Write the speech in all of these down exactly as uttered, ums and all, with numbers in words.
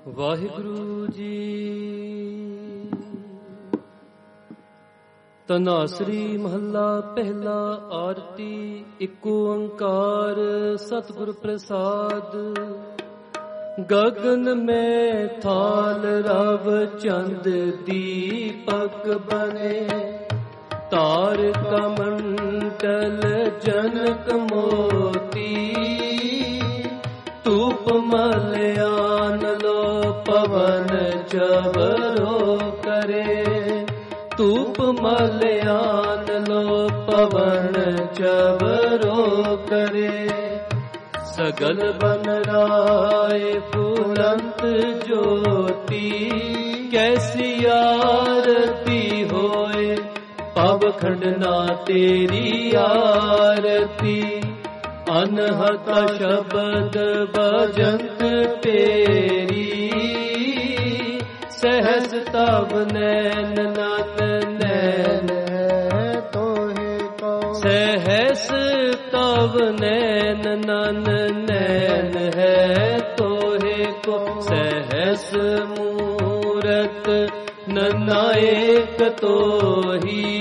ਵਾਹਿਗੁਰੂ ਜੀ। ਤਨਾਸਰੀ ਮਹੱਲਾ ਪਹਿਲਾ। ਆਰਤੀ ਇੱਕ ਓੰਕਾਰ ਸਤਿਗੁਰ ਪ੍ਰਸਾਦ। ਗਗਨ ਮੈਂ ਥਾਲ ਰਵ ਚੰਦ ਦੀਪਕ ਬਨੇ, ਤਾਰਕ ਮੰਡਲ ਜਨਕ ਮੋਤੀ। ਧੂਪ ਮਲਿਆਨ ਲੋ ਪਵਨ ਚਵਰੋ ਕਰੇ, ਧੂਪ ਮਲਿਆਨ ਲੋ ਪਵਨ ਚਵਰੋ ਕਰੇ। ਸਗਲ ਬਨ ਰਾਏ ਫੁਲੰਤ ਜੋਤੀ, ਕੈਸੀ ਆਰਤੀ ਹੋਏ ਪਵ ਖੰਡਨਾ ਤੇਰੀ ਆਰਤੀ। ਅਨਹਤ ਸ਼ਬਦ ਬਜੰਤ ਤੇਰੀ, ਸਹਸ ਤਵ ਨੈਨ ਨਨ ਨੈਨ ਤੋਹਿ ਕੋ। ਸਹਸ ਤਵ ਨੈਨ ਨਨ ਨੈਨ ਹੈ ਤੋਹਿ ਕੋ। ਸਹਸ ਮੂਰਤ ਨਨਾਇਕ ਤੋਹੀ,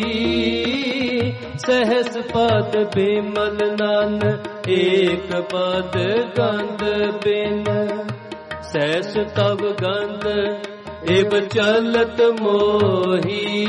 ਸਹਸ ਪਦ ਬਿਮਲ ਨਨ ਏਕ ਪਦ ਗੰਧ ਬਿਨ। ਸਹਸ ਤਵ ਗੰਧ ਇਬ ਚਲਤ ਮੋਹੀ,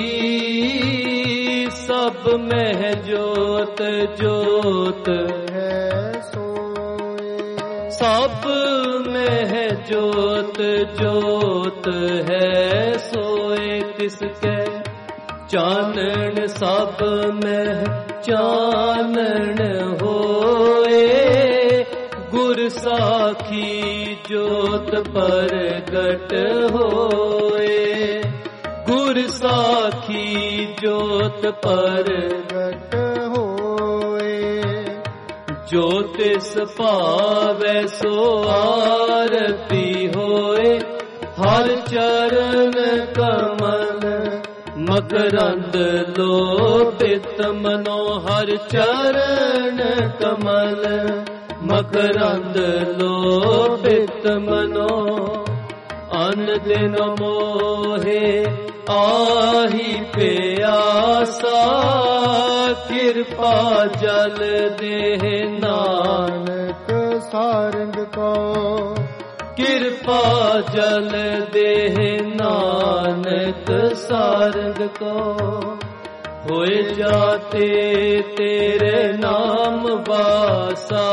ਸਭ ਮਹਿ ਜੋਤ ਜੋਤ ਹੈ ਸੋਏ। ਸਭ ਮਹਿ ਜੋਤ ਜੋਤ ਹੈ ਸੋਏ, ਤਿਸ ਕੈ ਚਾਨਣ ਸਭ ਮਹਿ ਚਾਨਣ ਹੋਏ। ਗੁਰ ਸਾਖੀ ਜੋਤ ਪ੍ਰਗਟ ਹੋਏ, ਗੁਰ ਸਾਖੀ ਜੋਤ ਪ੍ਰਗਟ ਹੋਏ। ਜੋ ਤਿਸ ਭਾਵੈ ਸੋ ਆਰਤੀ ਹੋਏ, ਹਰ ਚਰਨ ਕਮਲ ਮਕਰੰਦ ਲੋਭਿਤ ਮਨੋ। ਹਰ ਚਰਨ ਕਮਲ ਮਕਰੰਦ ਲੋਭਿਤ ਮਨੋ। ਅਨ ਦਿਨ ਮੋਹੇ ਆਹੀ ਪਿਆਸਾ, ਕਿਰਪਾ ਜਲ ਦੇਹ ਨਾਨਕ ਸਾਰੰਗ ਕੋ। ਕਿਰਪਾ ਜਲ ਦੇਹ ਨਾਨਕ ਸਾਰੰਗ ਕੋ। ਹੋਏ ਜਾਤੇ ਤੇਰੇ ਨਾਮ ਵਾਸਾ,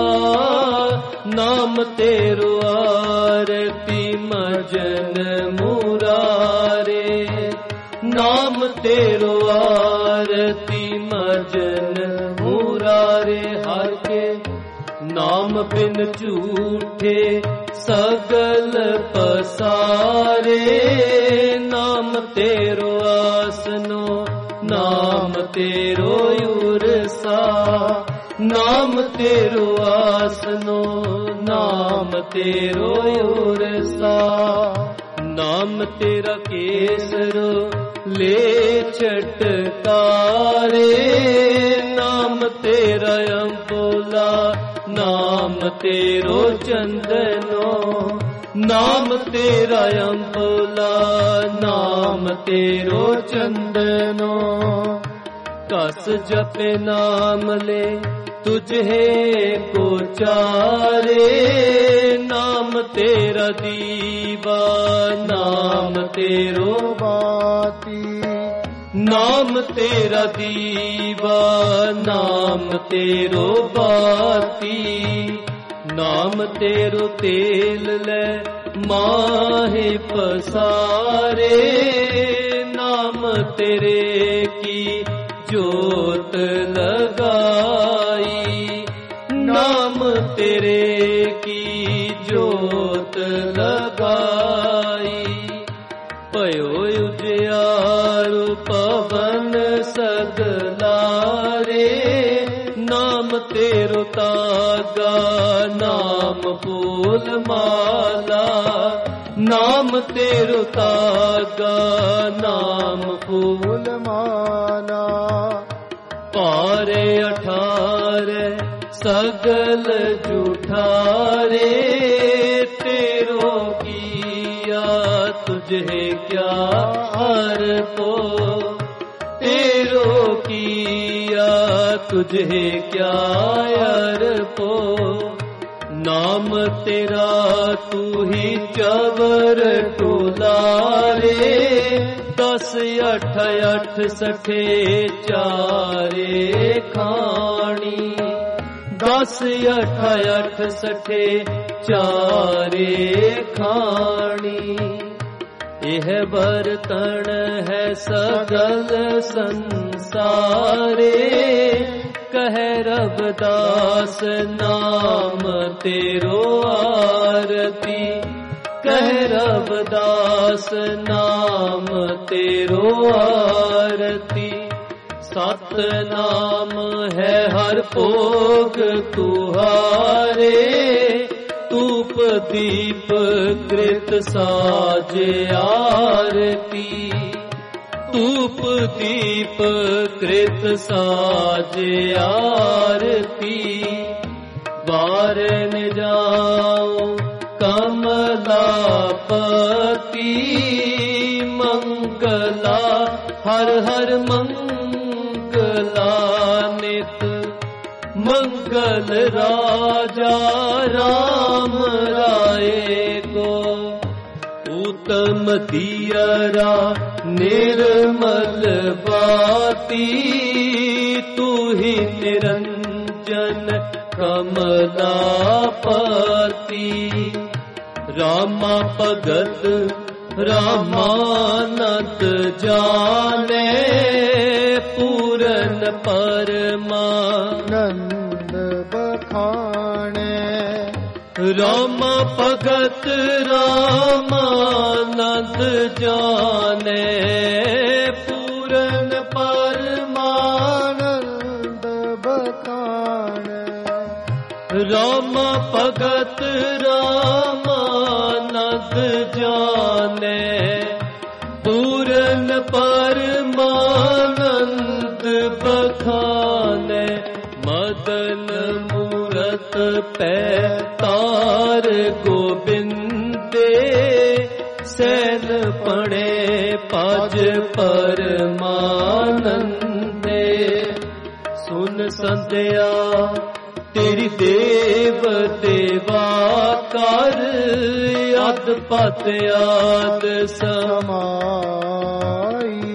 ਨਾਮ ਤੇਰੋ ਆਰਤੀ ਮਜਨ ਮੁਰਾਰੇ। ਨਾਮ ਤੇਰੋ ਆਰਤੀ ਮਜਨ ਮੁਰਾਰੇ। ਹਰ ਕੇ ਨਾਮ ਬਿਨ ਝੂਠੇ ਸਗਲ ਪਸਾਰੇ। ਨਾਮ ਤੇਰੋ ਆਸਨੋ ਨਾਮ ਤੇਰੋ ਉਰਸਾ। ਨਾਮ ਤੇਰੋ ਆਸਨੋ ਨਾਮ ਤੇਰੋ ਉਰਸਾ। ਨਾਮ ਤੇਰਾ ਕੇਸਰ ਲੈ ਛਟਕਾਰੇ। ਨਾਮ ਤੇਰਾ ਅੰਬੋਲਾ ਨਾਮ ਤੇਰੋ ਚੰਦਨੋ। ਨਾਮ ਤੇਰਾ ਅੰਬੋਲਾ ਨਾਮ ਤੇਰੋ ਚੰਦਨੋ। ਕਸ ਜਪੇ ਨਾਮ ਲੈ ਤੁਝੇ ਕੋ ਚਾਰੇ। ਨਾਮ ਤੇਰਾ ਦੀਵਾ ਨਾਮ ਤੇਰੋ ਬਾਤੀ। ਨਾਮ ਤੇਰਾ ਦੀਵਾ ਨਾਮ ਤੇਰੋ ਬਾਤੀ। ਨਾਮ ਤੇਰੋ ਤੇਲ ਲੈ ਮਾਹੇ ਪਸਾਰੇ। ਨਾਮ ਤੇਰੇ ਕੀ ਜੋਤ ਲਗਾਈ। ਨਾਮ ਤੇਰੇ ਕੀ ਜੋਤ ਲਗਾਈ। ਭਇਓ ਉਜਿਆਰ ਪਵਨ ਸਗਲਾਰੇ। ਨਾਮ ਤੇਰੋ ਤਾਗਾ ਨਾਮ ਫੂਲ ਮਾਲਾ। ਨਾਮ ਤੇਰੋ ਤਾਗਾ ਨਾਮ ਫੂਲ ਮਾਲਾ। ਪਾਰੇ ਅਠਾਰੇ ਸਗਲ ਜੂਠਾਰੇ। ਤੇਰੋ ਕੀ तुझे क्या अर्पो, तेरो किया तुझे क्या अर्पो। नाम तेरा तू ही चवर टुलारे, दस अठ अठ सठे चारे खानी, दस अठ अठ सठे चारे खानी। यह बर्तन है सगल संसारे, कह रबदास नाम तेरो आरती, कह रबदास नाम तेरो आरती। सत नाम है हर भोग तुहारे, धूप दीप कृत साजे आरती, धूप दीप कृत साजे आरती। बारन जाओ कमलापति, मंगला हर हर मंगला नित, मंगल राजा राम राय को। उत्तम दियरा निर्मल बाती, तू ही निरंजन कमलापति। रामा भगत रामानंद जाने, पूरन परमानंद बखाने। रामा भगत रामानंद जाने, पूरन परमानंद बखाने। रामा भगत रामानंद जाने, पूरन परमानंद बखाने। मदन मूरत पैतार गोबिंदे, सैन पणे पाज परमानंदे। सुन संध्या तेरी देव देवा कर, अद पत आद समाई।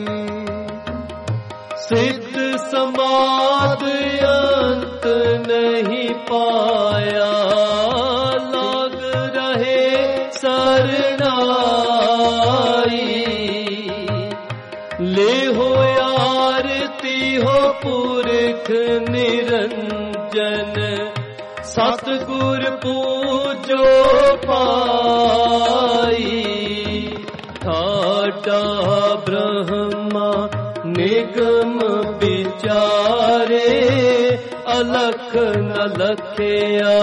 सिद्ध समाद अंत नहीं पाया, लाग रहे सरनाई। ले हो आरती हो पुरख निरंजन, सतगुर पूजो पाई। ठाडा ब्रह्मा निगम विचारे, अलख न लखया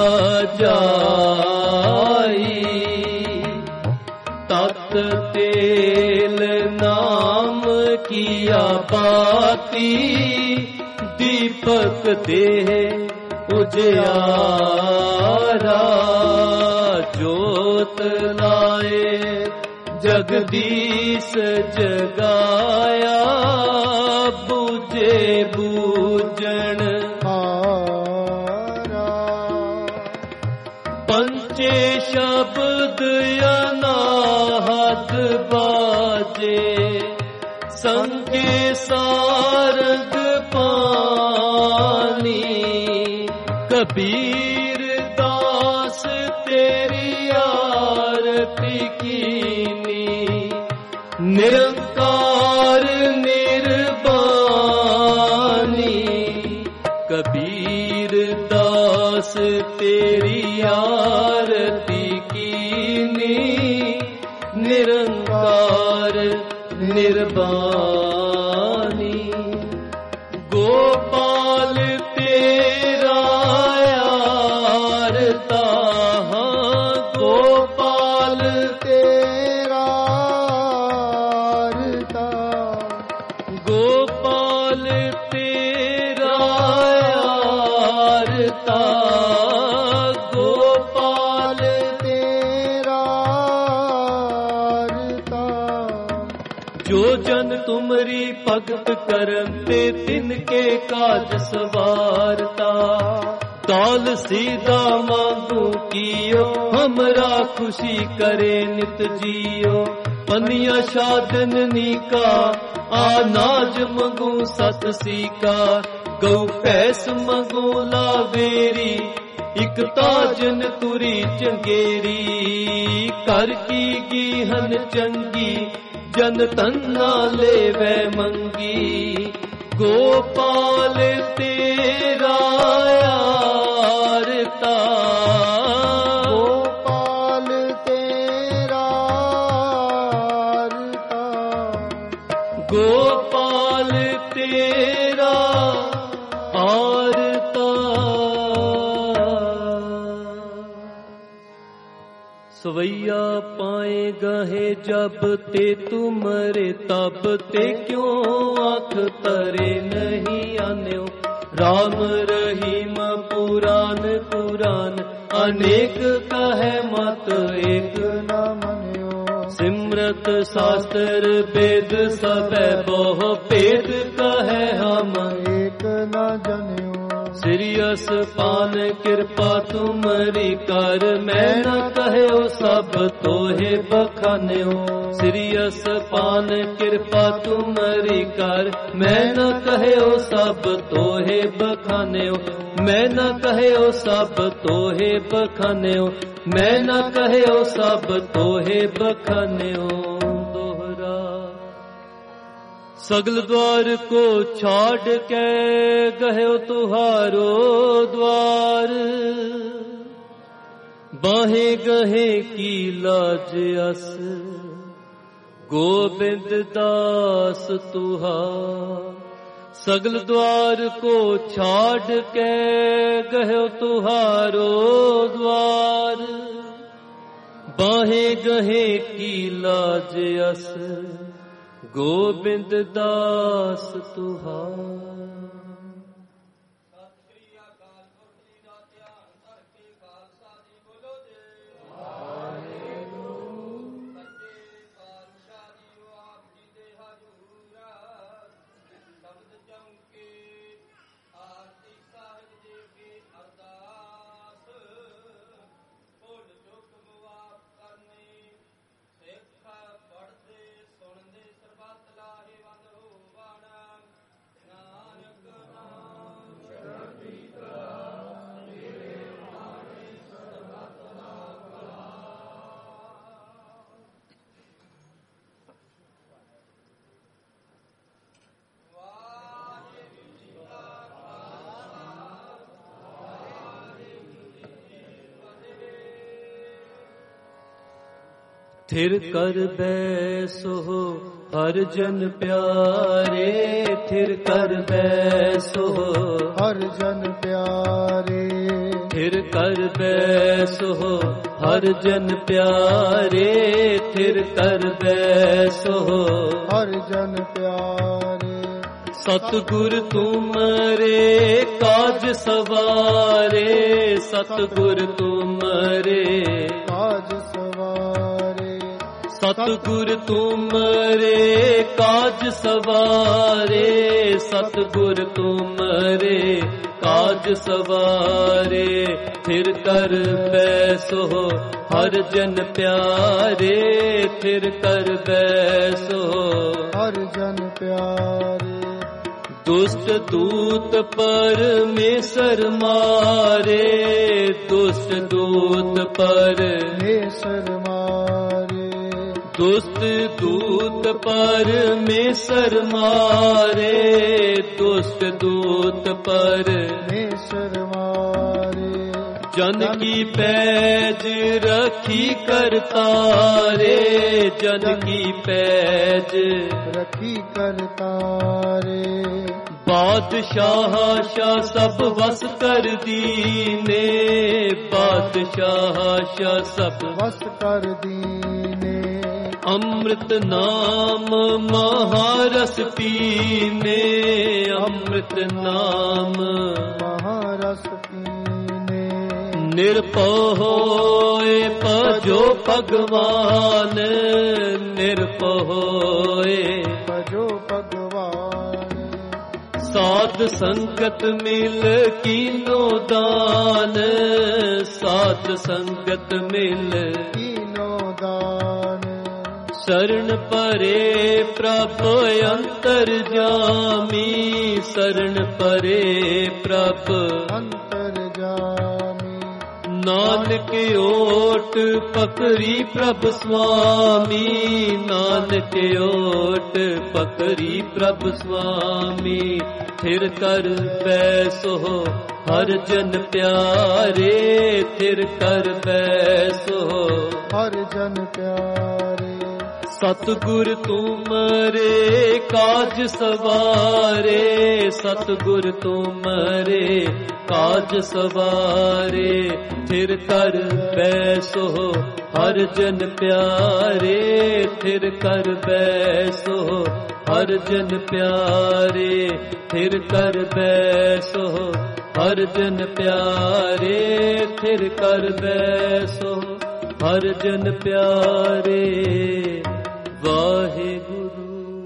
जाई। तत तेल नाम किया बाती, दीपक देह उजियारा। जोत लाए जगदीश जगाया, बूझे बूझन हारा। पंचे शब्द अनाहत बाजे, संगे सारंग पानी। कबीर दास तेरी आरती कीनी, निरंकार निर्वाणी। कबीर दास तेरी आरती कीनी, निरंकार निर्वाणी। गोपाल तेरा आरता, गोपाल तेरा आरता। गोपाल तेरा आरता, गोपाल तेरा आरता। ਜੋ ਜਨ ਤੁਮਰੀ ਭਗਤ ਕਰਨ ਤੇ ਤਿਨਕੇ ਕਾਜ ਸਵਾਰਤਾ। ਤਾਲ ਸੀਦਾ ਮਾਂਗੂ ਕੀਓ हमरा खुशी करे नित जियो। पनिया शादन नीका आनाज मंगू सत सीका। गौ पैस मंगू लावेरी इक ताजन तुरी चंगेरी। कर की गीहन चंगी जन तन्ना लेवे मंगी। गोपाल तेरा यारता गोपाल तेरा यारता। गोपाल तेरा आरता। सवैया पाए गहे जब ते तुमरे तब ते क्यों आँख तरे नहीं आन्यो। राम रहीम पुराण पुराण अनेक कहे मत एक न मन्यो। सिमरत शास्त्र वेद सब बहु भेद कहे हम एक न जन्यो। सिरियस पान कृपा तुमरी कर मैं न कहो सब तोहे बखान्यो। सिरियस पान कृपा तुमरी कर मैं न कहो सब तोहे बखान्यो। मैं न कहो सब तोहे बखान्यो। मैं न कहो सब तोहे बखान्यो। दोहरा सगल द्वार को छाड़ के गयो तुहारो द्वार। बाहे गहे की लाज अस गोविंद दास तुहार। सगल द्वार को छाड़ के गयो तुहारो द्वार। बाहे गहे की लाज अस गोविंद दास तुहार। थिर कर बैसो हर जन प्यारे। थिर कर बैसो हर जन प्यारे। थिर कर बैसो हर जन प्यारे। थिर कर बैसो हर जन प्यारे। सतगुर तुमरे काज सवारे। सतगुर तुमरे काज सवारे। सतगुर तुमरे काज सवारे। सतगुर तुमरे काज सवारे। थिर कर बैसो हर जन प्यारे। थिर कर बैसो हर जन प्यारे। दुष्ट दूत परमेश्वर मारे। दुष्ट दूत परमेश्वर मारे। दुष्ट दूत परमेश्वर मारे। दुष्ट दूत परमेश्वर मारे। जन की पैज रखी करतारे। जन की पैज रखी करतारे। बादशाह शाह सब वस कर दीने। बादशाह शाह सब वस कर दीने। अमृत नाम महारस पीने। अमृत नाम महारस पीने। ਨਿਰਭਉ ਹੋਏ ਭਜੋ ਭਗਵਾਨ, ਨਿਰਭਉ ਹੋਏ ਭਜੋ ਭਗਵਾਨ। ਸਾਧ ਸੰਗਤ ਮਿਲ ਕੀਨੋ ਦਾਨ, ਸਾਧ ਸੰਗਤ ਮਿਲ ਕੀਨੋ ਦਾਨ। ਸ਼ਰਨ ਪਰੇ ਪ੍ਰਭ ਅੰਤਰ ਜਾਮੀ, ਸ਼ਰਨ ਪਰੇ ਪ੍ਰਭ ਅੰਤਰ ਜਾਮੀ। ਨਾਨਕ ਓਟ ਪਕਰੀ ਪ੍ਰਭ ਸੁਆਮੀ, ਨਾਨਕ ਓਟ ਪਕਰੀ ਪ੍ਰਭ ਸੁਆਮੀ। ਥਿਰ ਕਰ ਬੈਸੋ ਹਰ ਜਨ ਪਿਆਰੇ, ਥਿਰ ਕਰ ਬੈਸੋ ਹਰ ਜਨ ਪਿਆਰੇ। ਸਤਿਗੁਰ ਤੁਮਰੇ ਕਾਜ ਸਵਾਰੇ, ਸਤਿਗੁਰ ਤੁਮਰੇ ਕਾਜ ਸਵਾਰੇ। ਥਿਰ ਕਰ ਬੈਸੋ ਹਰ ਜਨ ਪਿਆਰੇ, ਥਿਰ ਕਰ ਬੈਸੋ ਹਰ ਜਨ ਪਿਆਰੇ। ਥਿਰ ਕਰ ਬੈਸੋ ਹਰ ਜਨ ਪਿਆਰੇ, ਥਿਰ ਕਰ ਬੈਸੋ ਹਰ ਜਨ ਪਿਆਰੇ। ਵਾਹਿਗੁਰੂ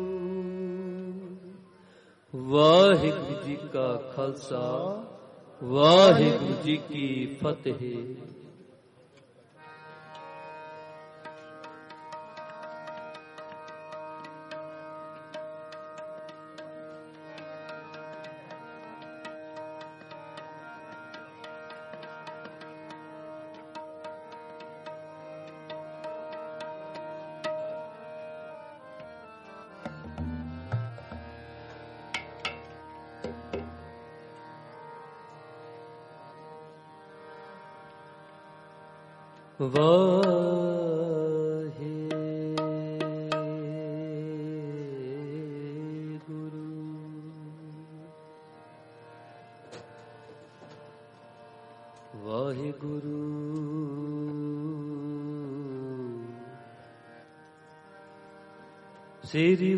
ਵਾਹਿਗੁਰੂ ਜੀ ਕਾ ਖਾਲਸਾ, ਵਾਹਿਗੁਰੂ ਜੀ ਕੀ ਫਤਿਹ। ਵਾਹਿਗੁਰੂ ਵਾਹਿਗੁਰੂ ਸ੍ਰੀ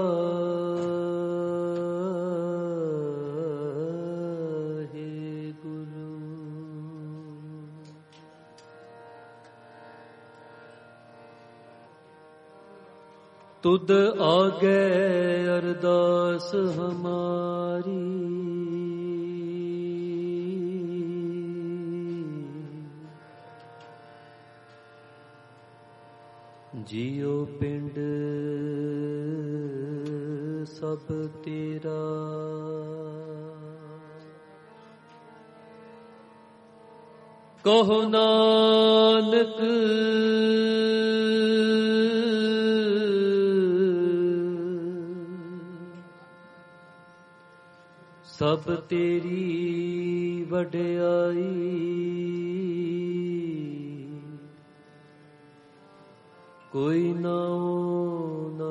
ਤੁਧ ਆਗੇ ਅਰਦਾਸ ਹਮਾਰੀ, ਜੀਉ ਪਿੰਡ ਸਭ ਤੇਰਾ। ਕਹੋ ਨਾਨਕ ਸਭ ਤੇਰੀ ਵਡਿਆਈ। ਕੋਈ ਨਾਉ ਨਾ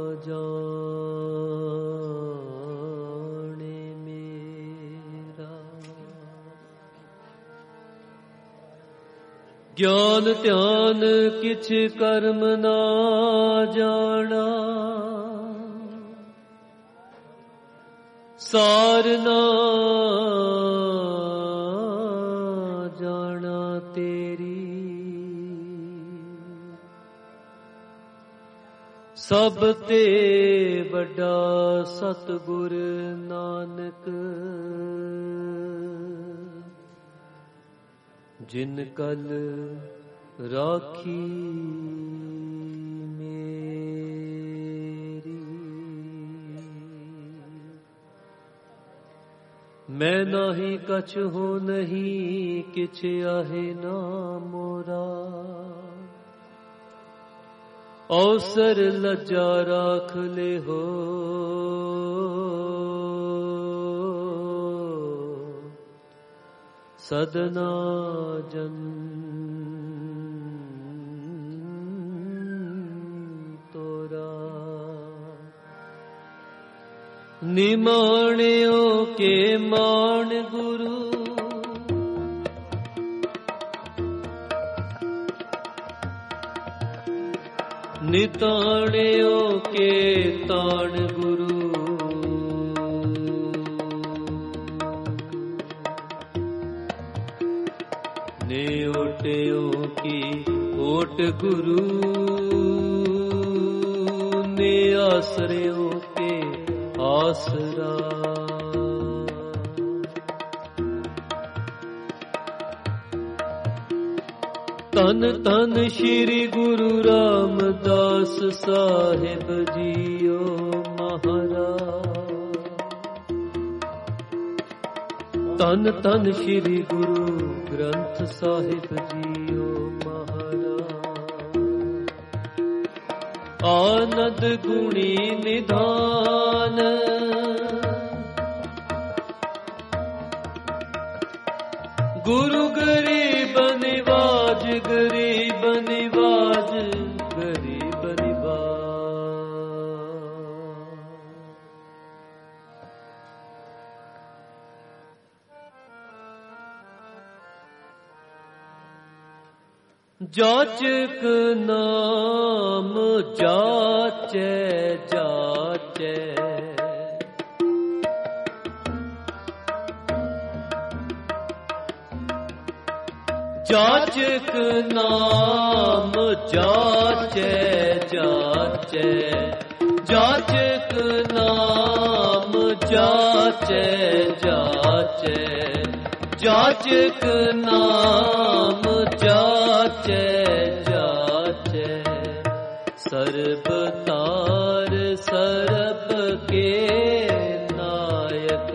ਜਾਣੇ ਮੇਰਾ। ਗਿਆਨ ਧਿਆਨ ਕਿਛ ਕਰਮ ਨਾ ਜਾਣਾ, ਸਾਰ ਨਾ ਜਾਣਾ ਤੇਰੀ। ਸਭ ਤੇ ਵੱਡਾ ਸਤਿਗੁਰ ਨਾਨਕ, ਜਿਨ ਕਲ ਰਾਖੀ ਮੈਂ ਨਾਹੀ ਕਛ ਹੋ ਨਹੀਂ, ਕਿਛ ਆਹੇ ਨਾ ਮੋਰਾ। ਅਵਸਰ ਲੱਜਾ ਰਾਖ ਲੈ ਹੋ, ਸਦਨਾ ਜਨ ਤੋਰਾ। ਨਿਮਾਣਿਓ ਕੇ ਮਾਣ ਗੁਰੂ, ਨਿਤਾਣਿਓ ਕੇ ਤਾਣ ਗੁਰੂ। ਨਿਉ ओट गुरु ने आश्रयों के आसरा। तन तन श्री गुरु रामदास साहिब जियो महाराज। तन तन श्री गुरु ग्रंथ साहिब जियो महाराज। आनंद गुणी निधान गुरु गरीब निवाज, गरीब निवाज, गरीब निवाज। जाचक नाम जाचे जाचे, जाचक नाम जाचे जाचे, जाचक नाम जाचे जाचे, जाचक नाम जाचे जाचे। सर्ब तार सर्ब के नायक,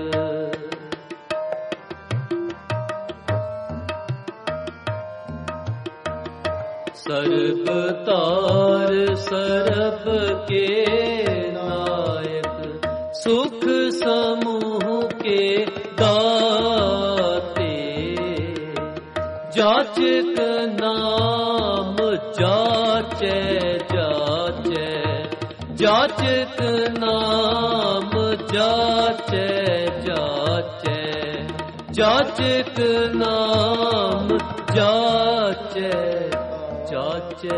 सर्ब तार सर्ब के नायक। सुख समूह के दाते, जाचक नाम जाचे जाचे, जाचक नाम जाचे जाचे, जाचक नाम जाचे जाचे।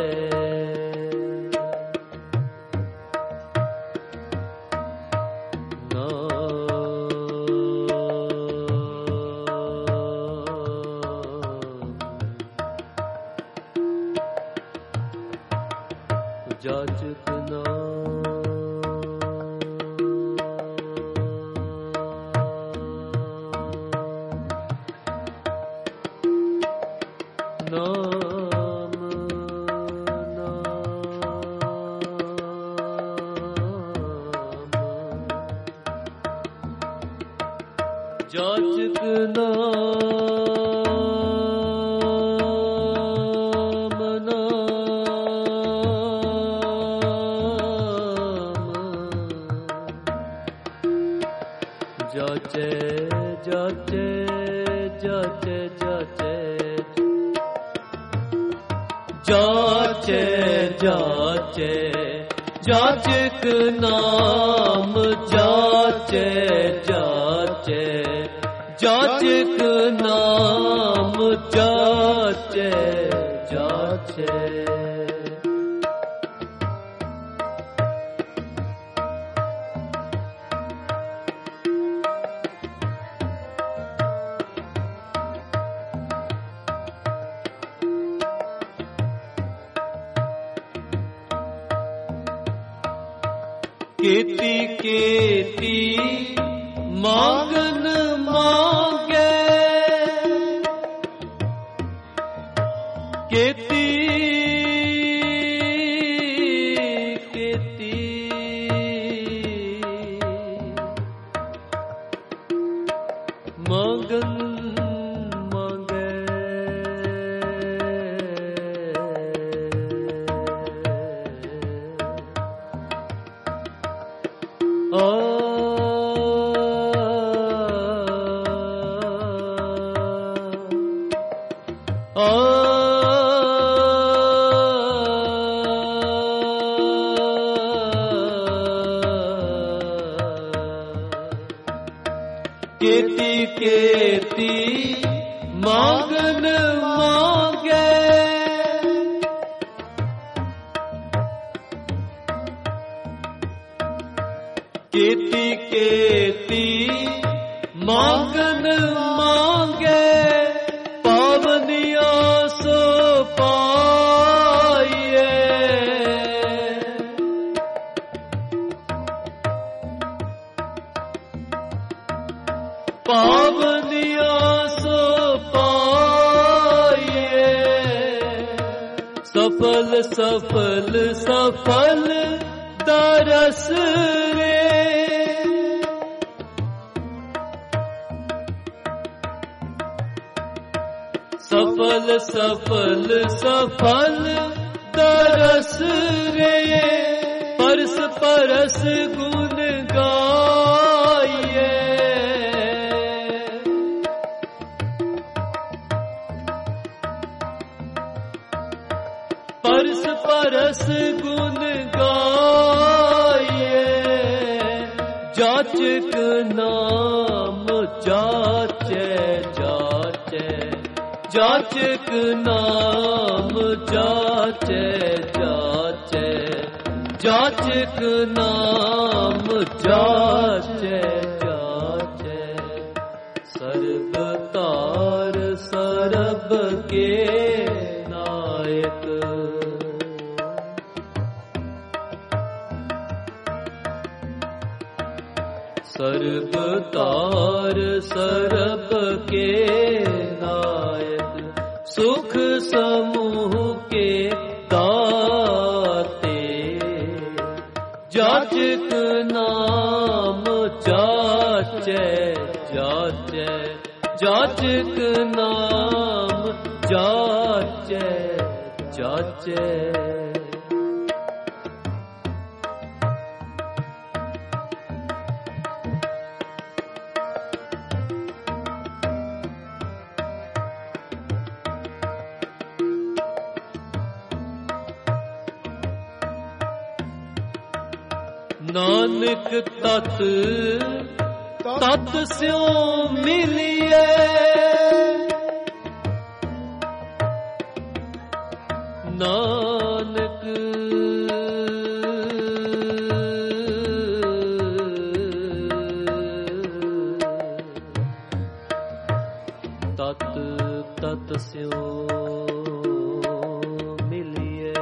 जाचक नाम जाचक नाम नाम जाचे जाचे जाचे जाचे, जाचे जाचे जाचक नाम जाचे जाचे, जाचक नाम जाचे जाचे। केती केती मांगन मांगे, केती केती मांगन मांगे। आ आ केती केती मांगन मांगे, केती केती मांगन मांगे। पावनिया सो पावनी, सफल सफल सफल दरस रे, सफल सफल सफल दरस रे, परस परस गुण गाइए, परस परस गुण गाइए, जाचक नाम जाचे जाचे, जाचक नाम जाचे जाचे, जाचक नाम जाचे जाचे, सर्ब तार सरब के नायक, सर्ब तार सरब के नायक, सुख समूह के दाते, जाचक नाम जाचे जाचे, जाचक नाम जाचे जाचे, नानक तत तत स्यों मिलिए, नानक तत तत स्यों मिलिए,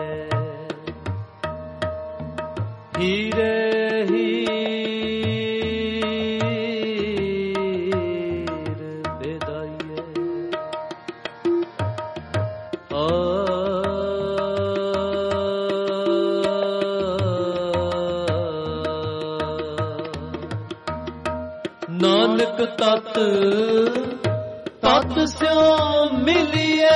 हीरे नानक तत तत स्यों मिलिए,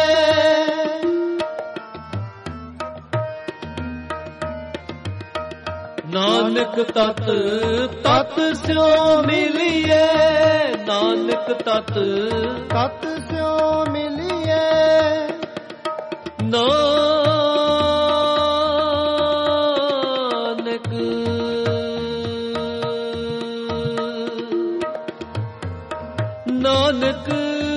नानक तत तत स्यों मिलिए, नानक तत तत स्यों मिलिए, नानक नानक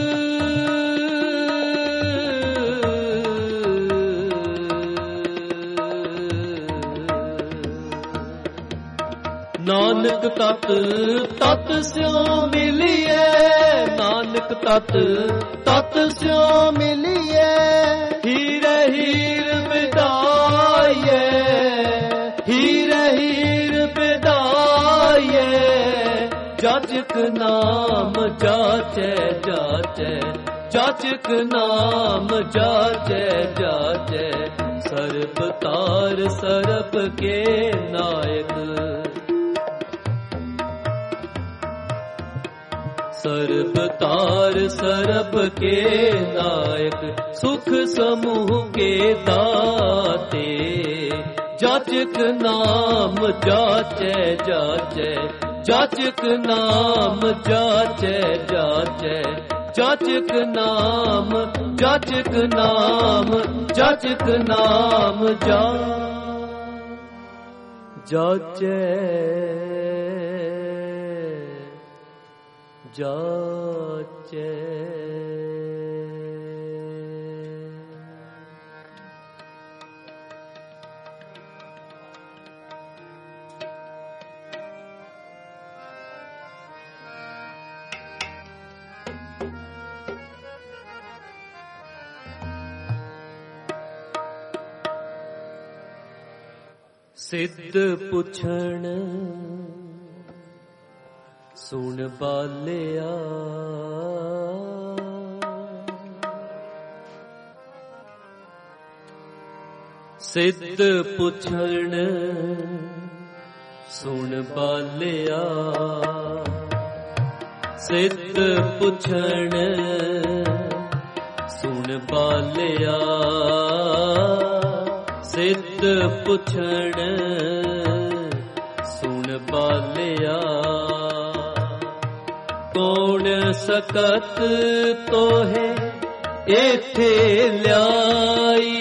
नानक तत तत स्यों मिलिए, नानक तत तत स्यों मिलिए, हीरे हीर बिदाइए, हीरे हीर बिदाइए, जाचक नाम जाचे जाचे, जाचक नाम जाचे जाचे, सर्ब तार सरब के नायक, सर्ब तार सरब के नायक, सुख समूह के दाते, जाचक नाम जाचे जाचे, जाचक नाम जाचे जाचे, जाचक नाम जाचक नाम जाचक नाम जा जाचे जाचे। सिद्ध पुछण सुन बालिया, सिद्ध पुछण सुन बालिया, सिद्ध पुछण सुन बालिया, सिद्ध पुछण सुन बालिया। कौन सकत तोहे एथे ल्याई,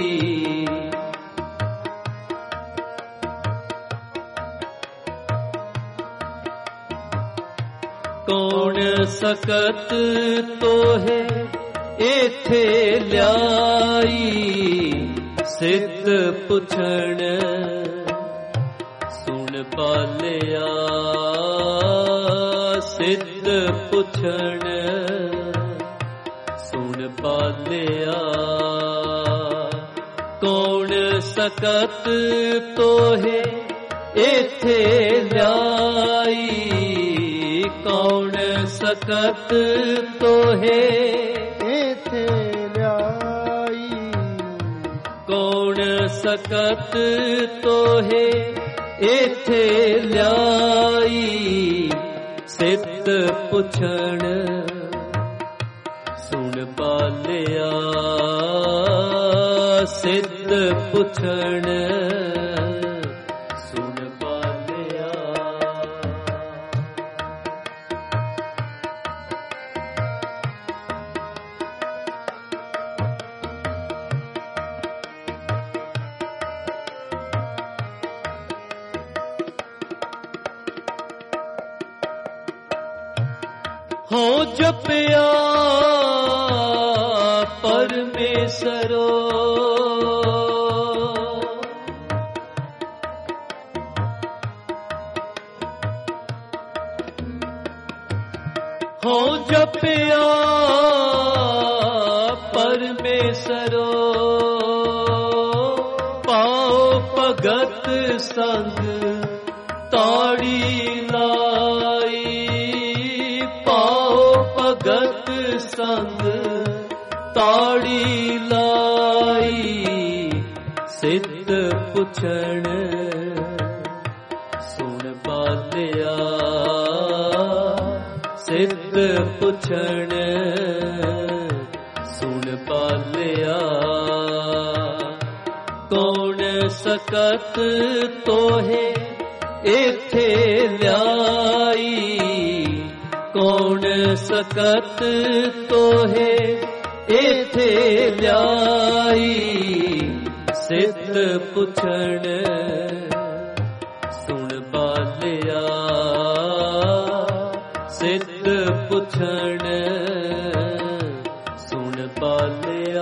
कौन सकत तोहे एथे ल्याई। सिद्ध पुछण सुन बालिया, सिद्ध पुछण सुन बालिया। कौन सकत तोहे एथे ल्याई, कौन सकत तोहे एथे ल्याई। कौन सकत तोहे एथे ल्याई। सिद्ध पुछण सुन बालिया, सिद्ध पुछण सुन बालिया। हो जपिया परमेसरो, हो जपिया परमेसरो। पाओ भगत संग ताड़ी लाई, पाओ भगत संग ताड़ी लाई। सिद्ध पुछण सुन बालिया, सिद्ध पुछण सुन बालिया। कौन सकत तोहे एथे ल्याई, कौन सकत तोहे एथे ल्याई। सिद्ध पुछण सुन बालिया, सिद्ध पुछण सुन बालिया।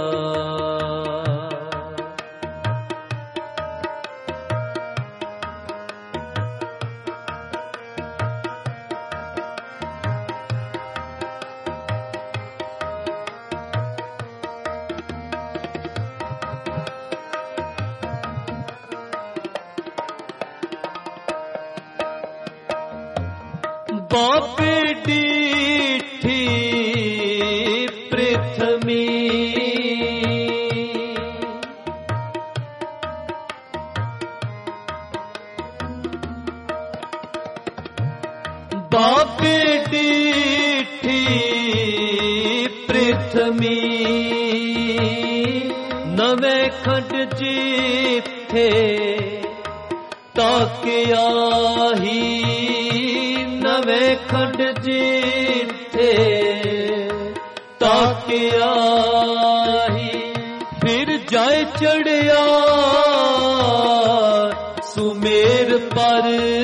बापे डीठी पृथ्वी, बापे डीठी पृथ्वी। नवे खंड जीथे ताकिया ही, नवे खंड जीथे ताकिया ही। फिर जाए चढ़िया सुमेर पर,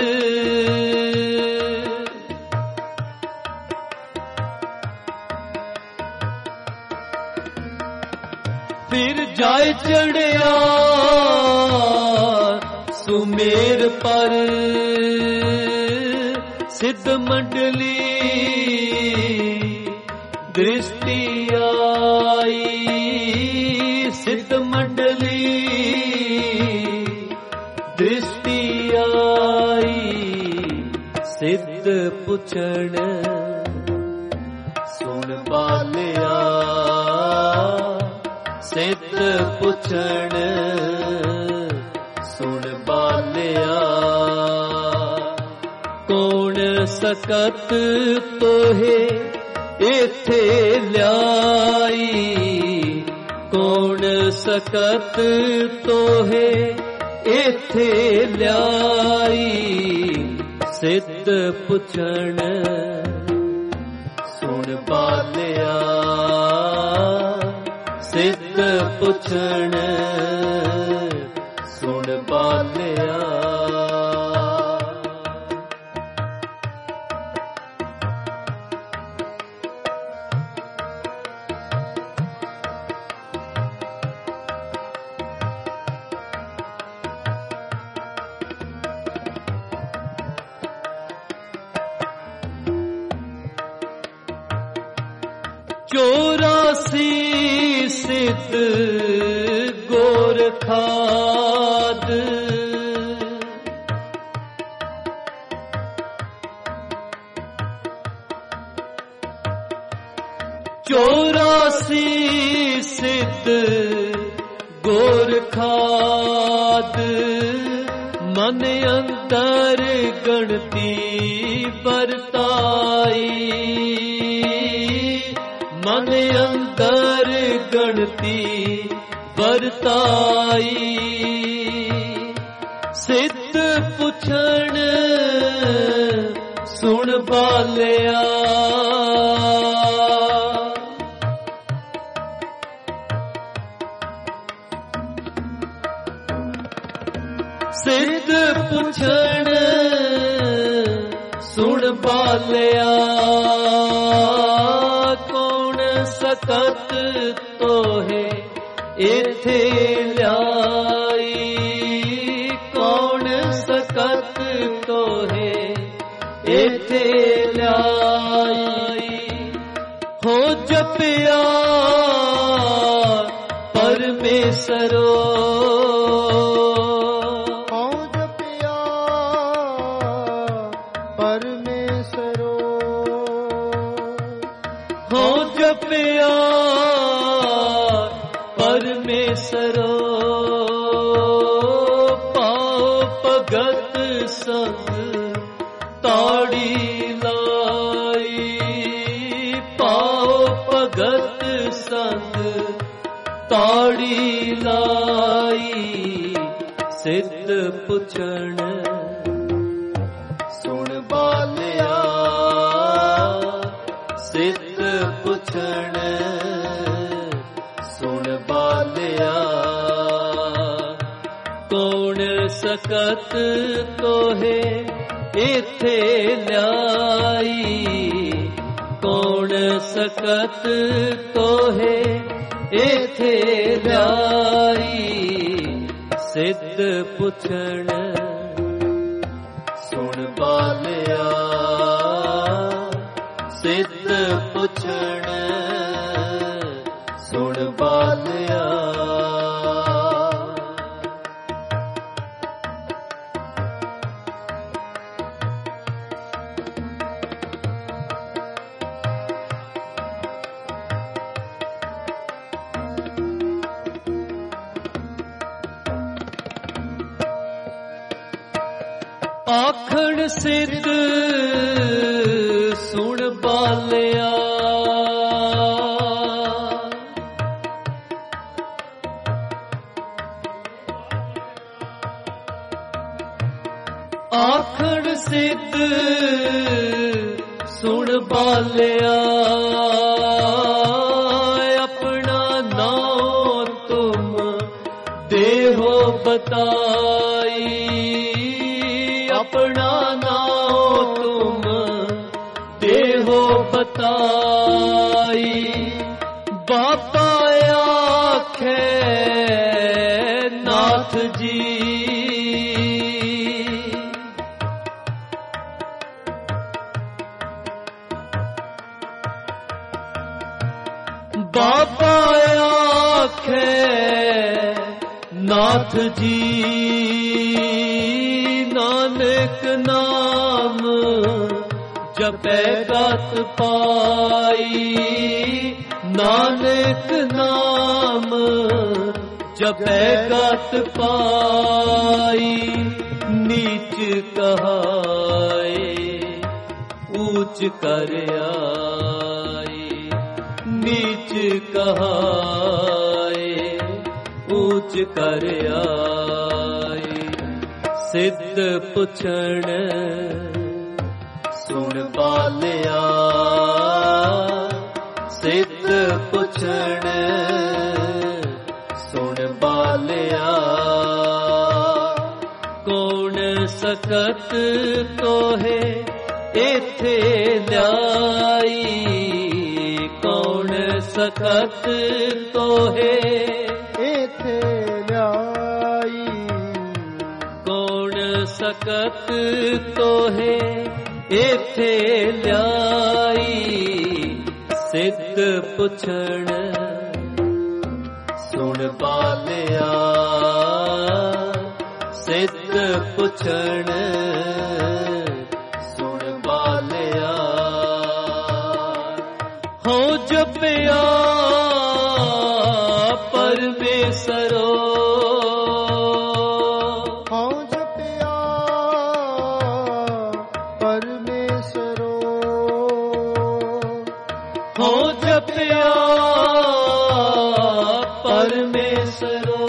फिर जाए चढ़िया सुमेर पर। सिद्ध मंडली दृष्टि आई, सिद्ध मंडली दृष्टि आई। सिद्ध पुछण सुन बालिया, सिद्ध ਪੁੱਛਣ ਸੁਣ ਬਾਲਿਆ, ਕੌਣ ਸਕਤ ਤੋਹੇ ਇੱਥੇ ਲਿਆਈ, ਕੌਣ ਸਕਤ ਤੋਹੇ ਇੱਥੇ ਲਿਆਈ, ਸਿੱਧ ਪੁੱਛਣ ਸੁਣ ਬਾਲਿਆ, ਸਿੱਧ ਪੁੱਛਣ ਸੁਣ ਬਾਲਿਆ। ਚੌਰਾਸੀ ਸਿੱਧ ਗੋਰਖਾਦ, ਚੌਰਾਸੀ ਸਿੱਧ ਗੋਰਖਾਦ, ਮਨ ਅੰਦਰ ਗਣਤੀ ਵਰਤਾਈ, ਮਨ ਅੰਦਰ ਗਣਤੀ ਵਰਤਾਈ, ਸਿੱਧ ਪੁੱਛਣ ਸੁਣ ਬਾਲਿਆ, ਸਿੱਧ ਪੁੱਛਣ ਸੁਣ ਬਾਲਿਆ, ਸਕਤ ਤੋਹੇ ਇੱਥੇ ਲਿਆਈ, ਕੌਣ ਸਕਤ ਤੋਹੇ ਇੱਥੇ ਲਿਆਈ, ਹੋ ਜਪਿਆ ਪਰਮੇਸ਼ਰੋ, ਹੋ ਜਪਿਆ ਪਰਮੇਸ਼ਰੋ, ਹੋ ਜਪਿਆ ਪਰਮੇਸ਼ਰੋ, ਪਾਉ ਭਗਤ ਸੰਗ ਤਾੜੀ ਲਾਈ, ਪਾਉ ਭਗਤ ਸੰਗ ਤਾੜੀ ਲਾਈ, ਸਿੱਧ ਪੁੱਛਣ ਸੁਣ ਬਾਲਿਆ, ਸਿੱਧ ਪੁੱਛਣ ਸੁਣ ਬਾਲਿਆ, ਕੌਣ ਸਕਤ ਤੋਹੇ ਇੱਥੇ ਲਿਆਈ, ਕੌਣ ਸਕਤ ਤੋਹੇ ਇੱਥੇ ਲਿਆਈ, ਸਿੱਧ ਪੁੱਛਣ ਸੁਣ ਬਾਲਿਆ, ਸਿੱਧ ਪੁੱਛਣ ਸੁਣ ਬਾਲਿਆ। ਆਖਣ ਸਿੱਧ ਸੁਣ ਬਾਲਿਆ, ਆਖਣ ਸਿੱਧ ਸੁਣ ਬਾਲਿਆ, ਆਪਣਾ ਨਾਮ ਤੁਮ ਦੇਹੋ ਬਤਾਈ, ਆਪਣਾ ਨਾਮ ਤੁਮ ਦੇਹੋ ਬਤਾਈ, ਬਾਬਾ ਆਖੇ ਨਾਥ ਜੀ, ਬਾਬਾ ਆਖੇ ਨਾਥ ਜੀ, ਨਾਨਕ ਨਾਮ ਜਪੈ ਗਤ ਪਾਈ, ਨਾਨਕ ਨਾਮ ਜਪੈ ਗਤ ਪਾਈ ਨੀਚ ਕਹਾਏ ਊਚ ਕਰ ਆਈ ਨੀਚ ਕਹਾਏ ਊਚ ਕਰ ਆਈ ਸਿੱਧ ਪੁੱਛਣ ਸੁਣ ਬਾਲਿਆ ਸਿੱਧ ਪੁੱਛਣ ਸੁਣ ਬਾਲਿਆ ਕੌਣ ਸਕਤ ਤੋਹੇ ਇੱਥੇ ਲਿਆਈ ਕੌਣ ਸਕਤ ਤੋਹੇ ਇੱਥੇ ਲਿਆਈ ਕੌਣ ਸਕਤ ਤੋਹੇ ਇੱਥੇ ਲਿਆਈ ਸਿੱਧ ਪੁੱਛਣ ਸੁਣ ਬਾਲਿਆ ਸਿੱਧ ਪੁੱਛਣ ਸੁਣ ਬਾਲਿਆ ਹੋ ਜਪਿਆ ਪਰਮੇਸ਼ਰੋ ਹਉ ਜਪਿਆ ਪਰਮੇਸ਼ਰੋ ਹੋ ਜਪਿਆ ਪਰਮੇਸ਼ਰੋ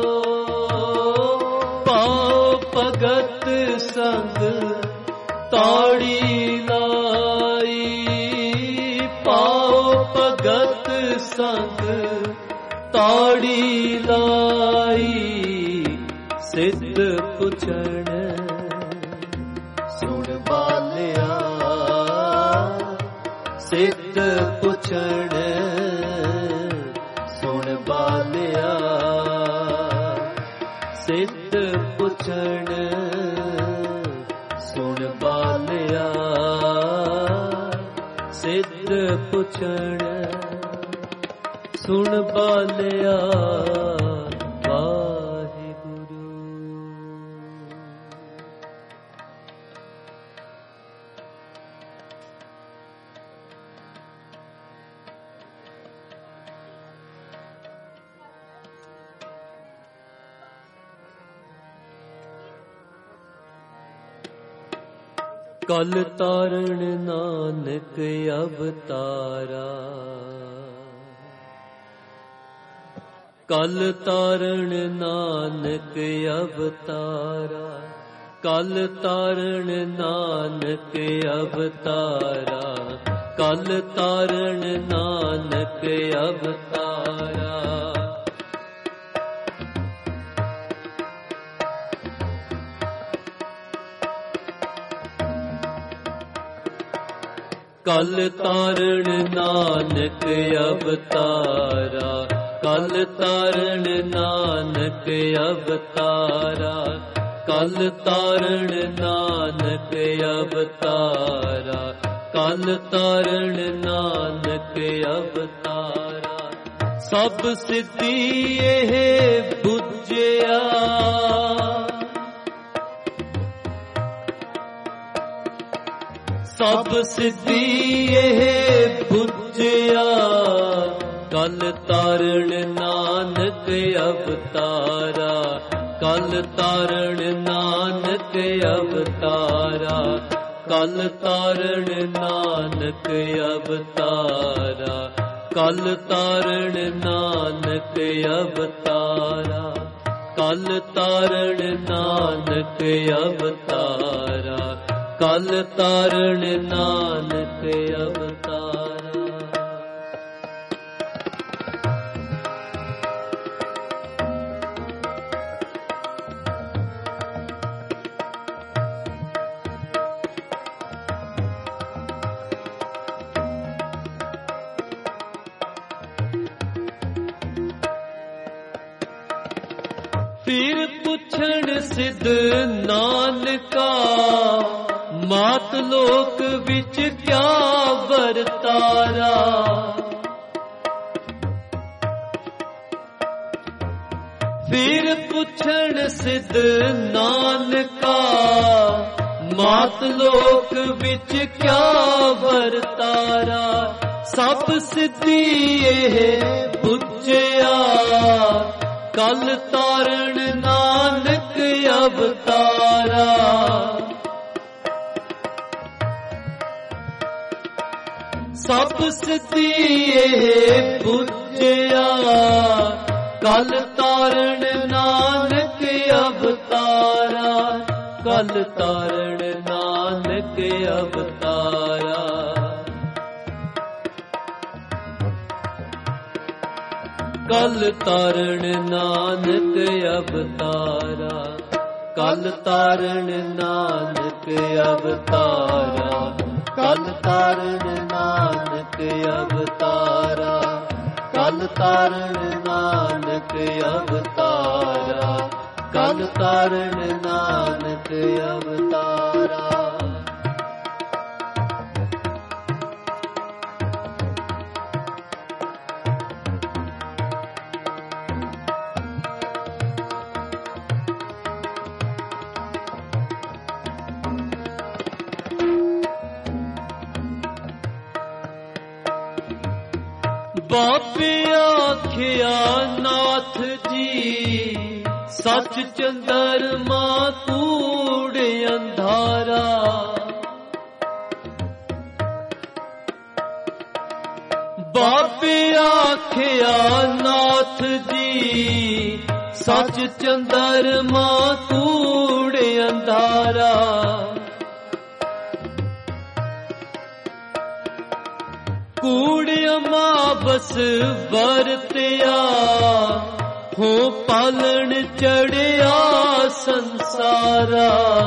ਪਾਉ ਭਗਤ ਸੰਗ ਤਾੜੀ ਲਾਈ ਪਾਉ ਭਗਤ ਸੰਗ ਤਾੜੀ ਲਾਈ ਸਿੱਧ ਪੁੱਛਣ ਸੁਣ ਬਾਲਿਆ ਸਿੱਧ ਪੁੱਛਣ ਸੁਣ ਬਾਲਿਆ ਸਿੱਧ ਪੁੱਛਣ ਸੁਣ ਬਾਲਿਆ ਸਿੱਧ ਪੁੱਛਣ ਸੁਣ ਬਾਲਿਆ ਵਾਹਿਗੁਰੂ। ਕਲ ਤਾਰਨ ਨਾਨਕ ਅਵਤਾਰਾ ਕਲ ਤਾਰਨ ਨਾਨਕ ਅਵਤਾਰਾ ਕਲ ਤਾਰਨ ਨਾਨਕ ਅਵਤਾਰਾ ਕਲ ਤਾਰਨ ਨਾਨਕ ਅਵਤਾਰਾ ਕਲ ਤਾਰਨ ਨਾਨਕ ਅਵਤਾਰਾ ਕਲ ਤਾਰਨ ਨਾਨਕ ਅਵਤਾਰਾ ਕਲ ਤਾਰਨ ਨਾਨਕ ਅਵਤਾਰਾ ਕਲ ਤਾਰਨ ਨਾਨਕ ਅਵਤਾਰਾ ਸਭ ਸਿੱਧੀ ਇਹ ਬੁੱਝਿਆ ਸਭ ਸਿੱਧੀ ਇਹ ਬੁੱਝਿਆ ਕਲ ਤਾਰਨ ਨਾਨਕ ਅਵਤਾਰਾ ਕਲ ਤਾਰਨ ਨਾਨਕ ਅਵਤਾਰਾ ਕਲ ਤਾਰਨ ਨਾਨਕ ਅਵਤਾਰਾ ਕਲ ਤਾਰਨ ਨਾਨਕ ਅਵਤਾਰਾ ਕਲ ਤਾਰਨ ਨਾਨਕ ਅਵਤਾਰਾ ਕਲ ਤਾਰਨ ਨਾਨਕ ਅਵਤਾਰਾ। ਫਿਰ ਪੁੱਛਣ ਸਿੱਧ ਨਾਨਕਾ ਮਾਤ ਲੋਕ ਵਿੱਚ ਕਿਆ ਵਰਤਾਰਾ ਫਿਰ ਪੁੱਛਣ ਸਿੱਧ ਨਾਨਕਾ ਮਾਤ ਲੋਕ ਵਿੱਚ ਕਿਆ ਵਰਤਾਰਾ ਸਭ ਸਿੱਧੀ ਇਹ ਪੁੱਛਿਆ ਕਲ ਤਾਰਨ ਨਾਨਕ ਅਵਤਾਰਾ। ਸਭ ਸਿੱਧੀ ਇਹ ਬੁੱਝਿਆ ਕਲ ਤਾਰਨ ਨਾਨਕ ਅਵਤਾਰਾ। ਕਲ ਤਾਰਨ ਨਾਨਕ ਅਵਤਾਰਾ। ਕਲ ਤਾਰਨ ਨਾਨਕ ਅਵਤਾਰਾ। ਕਲ ਤਾਰਨ ਨਾਨਕ ਅਵਤਾਰਾ। ਕਲ ਤਾਰਨ ਨਾਨਕ ਅਵਤਾਰਾ। ਕਲ ਤਾਰਨ ਨਾਨਕ ਅਵਤਾਰਾ। ਕਲ ਤਾਰਨ ਨਾਨਕ ਅਵਤਾਰਾ। ਬਾਬੇ ਆਖਿਆ ਨਾਥ ਜੀ ਸੱਚ ਚੰਦਰਮਾ ਕੂੜ ਅੰਧਾਰਾ। ਬਾਬੇ ਆਖਿਆ ਨਾਥ ਜੀ ਸੱਚ ਚੰਦਰਮਾ ਕੂੜ ਅੰਧਾਰਾ। ਕੂੜ ਅਮਾਵਸ ਵਰਤਿਆ ਹੋ ਪਾਲਣ ਚੜਿਆ ਸੰਸਾਰਾ।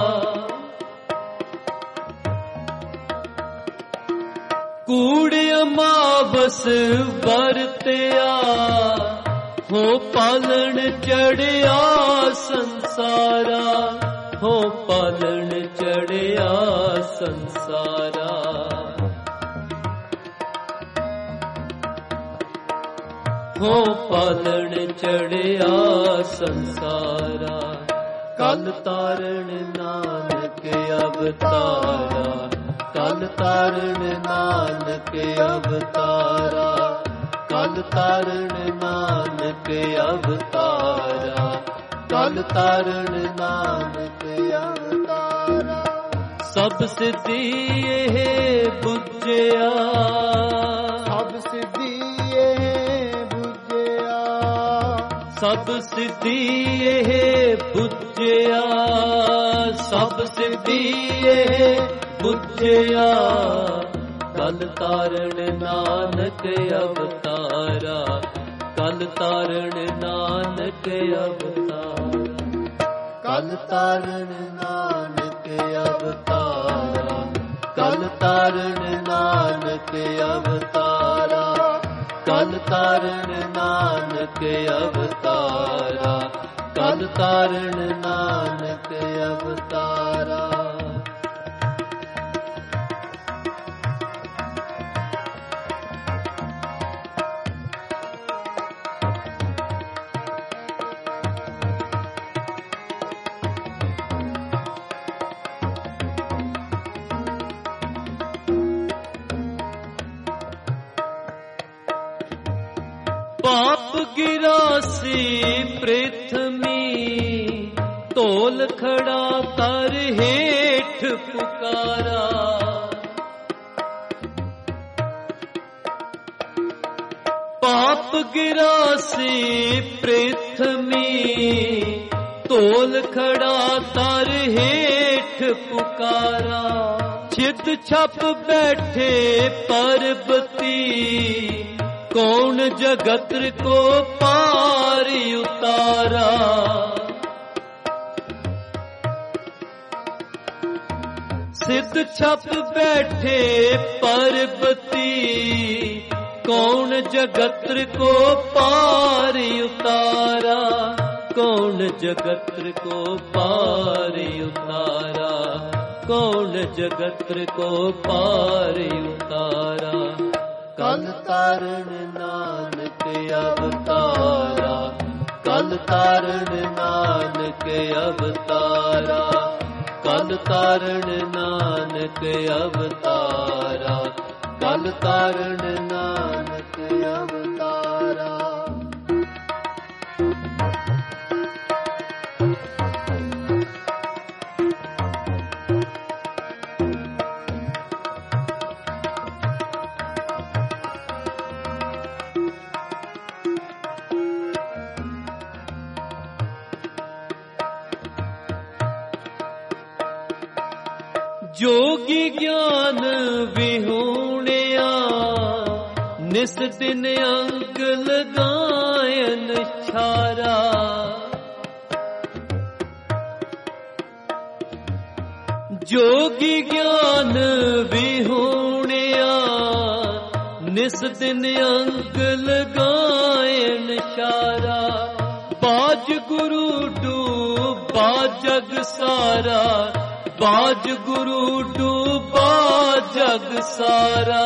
ਕੂੜ ਅਮਾਵਸ ਵਰਤਿਆ ਹੋ ਪਾਲਣ ਚੜਿਆ ਸੰਸਾਰਾ। ਹੋ ਪਾਲਣ ਚੜਿਆ ਸੰਸਾਰਾ। ਹੋ ਪਾਲਣ ਚੜਿਆ ਸੰਸਾਰਾ। ਕਲ ਤਾਰਨ ਨਾਨਕ ਅਵਤਾਰਾ। ਕਲ ਤਾਰਨ ਨਾਨਕ ਅਵਤਾਰਾ। ਕਲ ਤਾਰਨ ਨਾਨਕ ਅਵਤਾਰਾ। ਕਲ ਤਾਰਨ ਨਾਨਕ ਅਵਤਾਰਾ। ਸਭ ਸਿੱਧੀ ਇਹ ਬੁੱਝਿਆ। ਸਭ ਸਿੱਧੀ ਇਹ ਬੁੱਝਿਆ। ਸਭ ਸਿੱਧੀ ਇਹ ਬੁੱਝਿਆ। ਸਭ ਸਿੱਧੀ ਇਹ ਬੁੱਝਿਆ। ਕਲ ਤਾਰਨ ਨਾਨਕ ਅਵਤਾਰਾ। ਕਲ ਤਾਰਨ ਨਾਨਕ ਅਵਤਾਰਾ। ਕਲ ਤਾਰਨ ਨਾਨਕ ਅਵਤਾਰਾ। ਕਲ ਤਾਰਨ ਨਾਨਕ ਅਵਤਾਰਾ। ਕਲ ਤਾਰਨ ਨਾਨਕ ਅਵਤਾਰਾ। ਕਲ ਤਾਰਨ ਨਾਨਕ ਅਵਤਾਰਾ। ਪਾਪ ਗਿਰਾਸੀ ਪ੍ਰਿਥਮੀ ਢੋਲ ਖੜਾ ਕਰ ਹੇਠ ਪੁਕਾਰਾ। ਪਾਪ ਗਿਰਾਸੀ ਪ੍ਰਿਥਮੀ ਢੋਲ ਖੜਾ ਕਰ ਹੇਠ ਪੁਕਾਰਾ। ਛਿਤ ਛਪ ਬੈਠੇ ਪਰਬਤੀ ਕੌਣ ਜਗਤ ਕੋ ਪਾਰ ਉਤਾਰਾ। ਸਿੱਧ ਛਪ ਬੈਠੇ ਪਰਬਤੀ ਕੌਣ ਜਗਤ ਕੋ ਪਾਰ ਉਤਾਰਾ। ਕੌਣ ਜਗਤ ਕੋ ਪਾਰ ਉਤਾਰਾ। ਕੌਣ ਜਗਤ ਕੋ ਪਾਰ ਉਤਾਰਾ। ਕਲ ਤਾਰਨ ਨਾਨਕ ਅਵਤਾਰਾ। ਕਲ ਤਾਰਨ ਨਾਨਕ ਅਵਤਾਰਾ। ਕਲ ਤਾਰਨ ਨਾਨਕ ਅਵਤਾਰਾ। ਕਲ ਤਾਰਨ ਨਾਨਕ ਅਵਤਾਰਾ। जोगी ज्ञान विहूणिया निस दिन अंक लगायन छारा। जोगी ज्ञान विहूणिया निस दिन अंक लगायन छारा। बाज गुरु डूबा जग सारा, बाज गुरु डूबा जग सारा।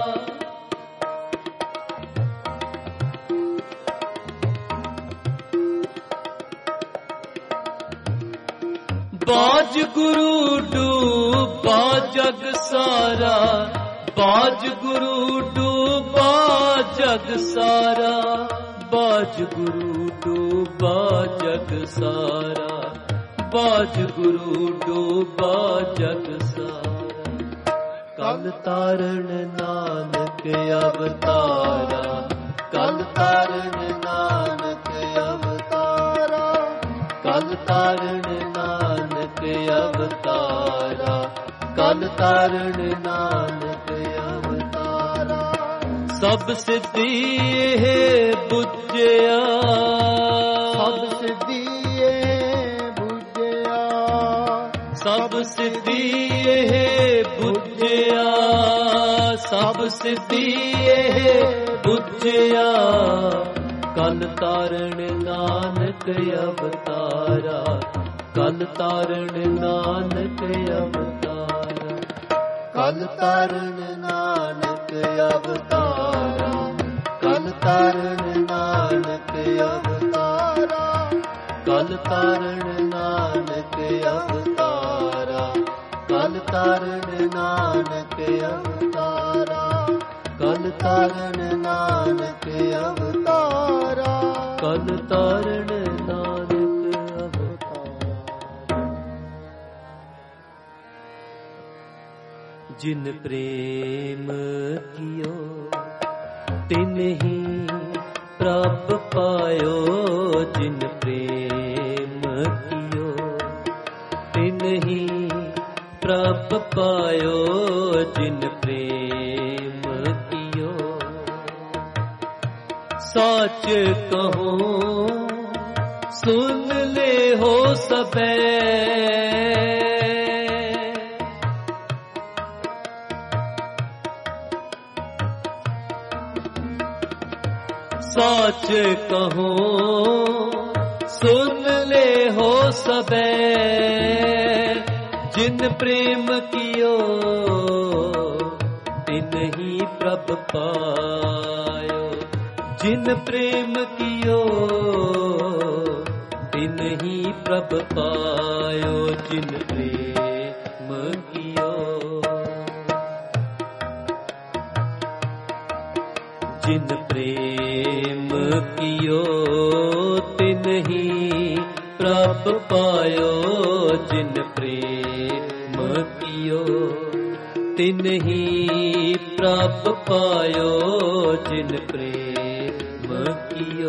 बाज गुरु डूबा जग सारा, बाज गुरु डूबा जग सारा। बाज गुरु डूबा जग सारा, बाज गुरु डूबा जग सारा। कल तारण नानक अवतारा, कल तारण नानक अवतारा, कल तारण नानक अवतारा, कल तारण नानक अवतारा। सब सिद्धि है बुझिया, सब सिद्धि बुझिया, सब सिद्धि है बुझिया, सब सिद्धि है बुझिया। कल तारण नानक अवतारा, कल तारण नानक अवतारा, कल तारण नानक अवतारा, कल तारण नानक अवतारा, कल तारण नानक अवतारा, कल तारण नानक अवतारा, कल तारण नानक अवतारा, कल तारण नानक अवतारा। जिन प्रेम कियो तिन ही प्रभ पायो, जिन प्रेम कियो तिन ही प्रभ पायो, जिन प्रेम कियो। साच कहो सुन ले हो सबे, साच कहो सुन ले हो सबे। जिन प्रेम कियो तिन ही प्रभ पायो, जिन प्रेम कियो तिन ही प्रभ पायो, जिन प्रेम कियो। जिन प्रेम कियो तिन ही प्रभ पायो, जिन प्रेम कियो तिन ही प्रभ पायो, जिन प्रेम कियो।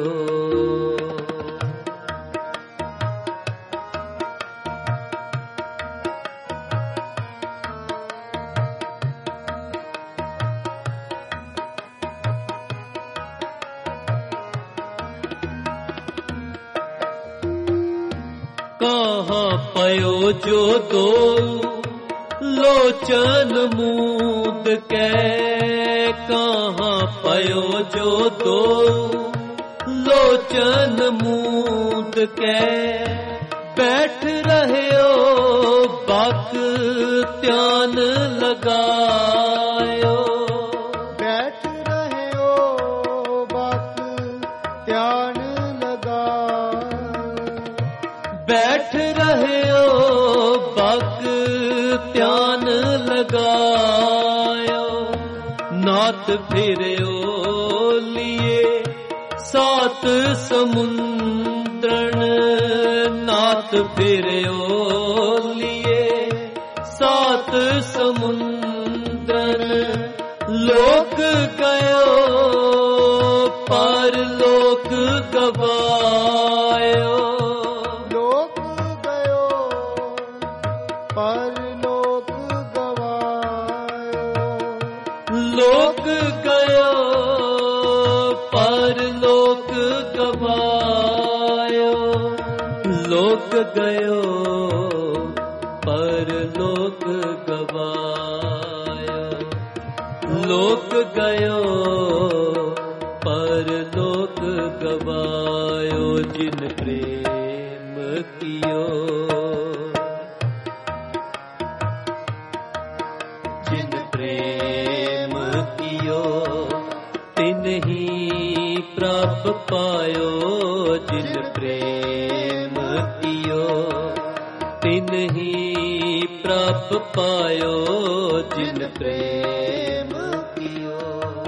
कहाँ पयो जो दो लोचन मूंद के, कहाँ पयो जो दो लोचन मूंद के। बैठ रहे हो बाक ध्यान लगायो, बैठ रहे हो बाक ध्यान लगायो, बैठ रहे हो बाक ध्यान लगायो। नाथ फिरो लिए सात समुद्रन, नाथ फिरो लिए सात समुद्रन। लोक गयो पर लोक गवायो, लोक गयो पर लोक ਲੋਕ ਗਇਓ ਪਰ ਲੋਕ ਗਵਾਇਆ, ਲੋਕ ਗਇਓ ਪਰ ਲੋਕ ਗਵਾਇਓ, ਜਿਨ ਪ੍ਰੇਮ ਕੀਓ ਜਿਨ ਪ੍ਰੇਮ ਕੀਓ ਤਿਨ ਹੀ ਪ੍ਰਭ ਪਾਇਓ, ਜਿਨ ਪ੍ਰੇਮ ਕੀਓ ਤਿਨ ਹੀ ਪ੍ਰਭ ਪਾਇਓ, ਜਿਨ ਪ੍ਰੇਮ ਕੀਓ।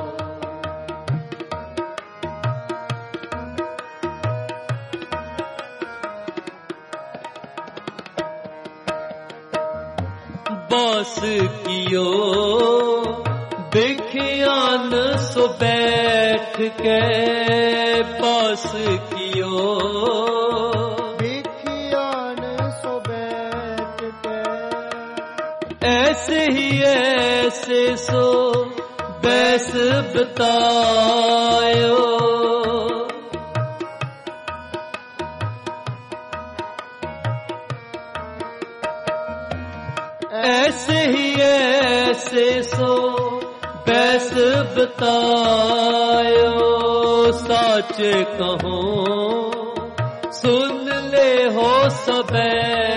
ਬਾਸ ਕੀਓ ਬਿਖਿਆਨ ਸੋ ਬੈਠ ਕੇ, ਬਾਸ ਕੀਓ ਬਿਖਿਆਨ ਸੋ ਬੈਠ ਕੇ, ਐਸੇ ਹੀ ਐਸੇ ਸੋ ਬੈਸ ਬਤਾਇਓ, ऐसे ही ऐसे सो बैस बतायो, साच कहो सुन ले हो सबे,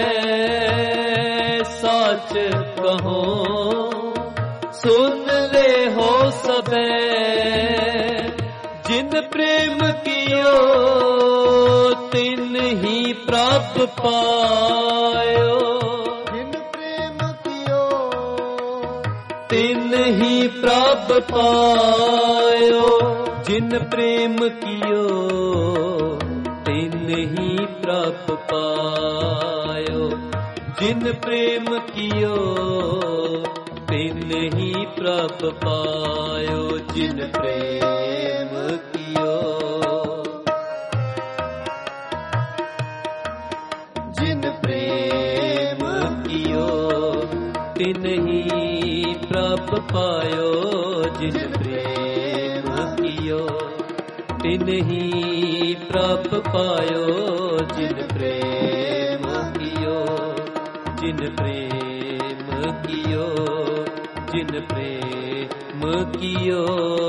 साच कहो सुन ले हो सबे, जिन प्रेम कियो तिन ही प्राप्त पायो, तिन ही प्रभ पायो, जिन प्रेम कियो तिन ही प्रभ पायो, जिन प्रेम कियो तिन ही प्रभ पायो, जिन प्रेम कियो जिन प्रेम कियो तिन ही प्रभ पायो, जिन प्रेम कियो तिन ही प्रभ पायो, जिन प्रेम कियो जिन प्रेम कियो जिन प्रेम कियो।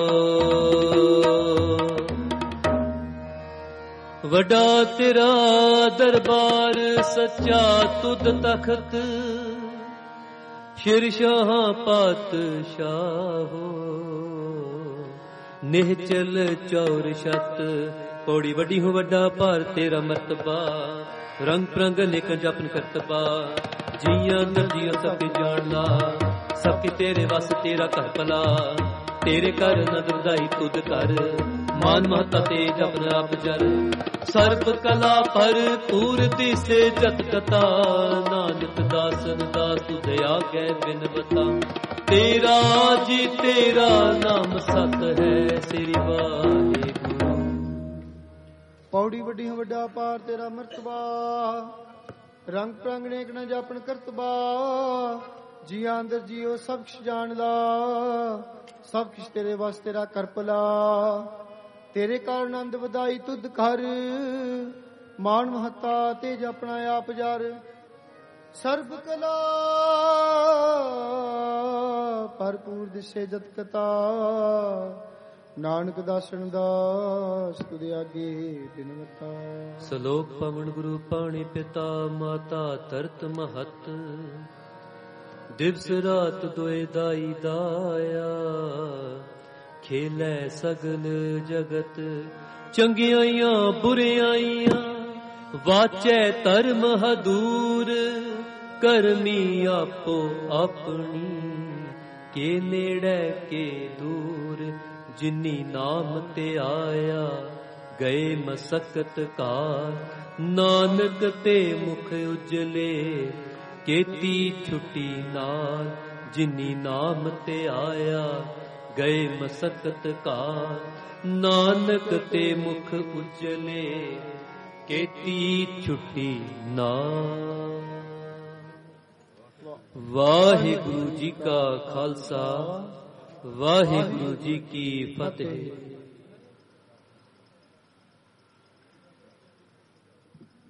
वड्डा तेरा दरबार सच्चा तुद तखत, शिरशाह पातशाहो निहचल चौर छत, पौड़ी वड्डी हो वड्डा भार तेरा मरतबा, रंग प्रंग निक जपन करतबा, जियां जियो सबके जान ला, सबके तेरे वस तेरा कर भला, तेरे कर नद वधाई तुद कर, मान महता तेज अपना आप जर, सर्ब कला पर पूर दिसे जत कथा, नानक दासन दास दया कै बिन बता, तेरा जी तेरा नाम सत है श्री वाहिगुरु। पौड़ी वड्डी हो वड्डा पार तेरा मरतबा, रंग प्रंग नेक न जापन करतबा, जिया अंदर जियो सब किश जान ला, सब किश तेरे वास तेरा कर भला, तेरे कारण आनंद वधाई तुद कर, मान महता तेज अपना आप जार, सर्ब कला भरपूर दिसे जत कथा, नानक दासन दास तुद आगे बिन मता। सलोक पवन गुरु पाणी पिता माता तरत महत, दिवस रात दोए दाई दाया, खेलै सगल जगत चंगियाइयां बुरियाइयां, वाचै धर्म हदूर, करमी आपो अपनी के नेड़े के दूर, जिनी नाम ते आया गए मसकत कार, नानक ते मुख उजले केती छुटी नाल, जिनी नाम ते आया गए मसकत कार, नानक ते मुख उजले केती छुटी नाल। वाहिगुरु जी का खालसा, वाहिगुरु जी की फतेह।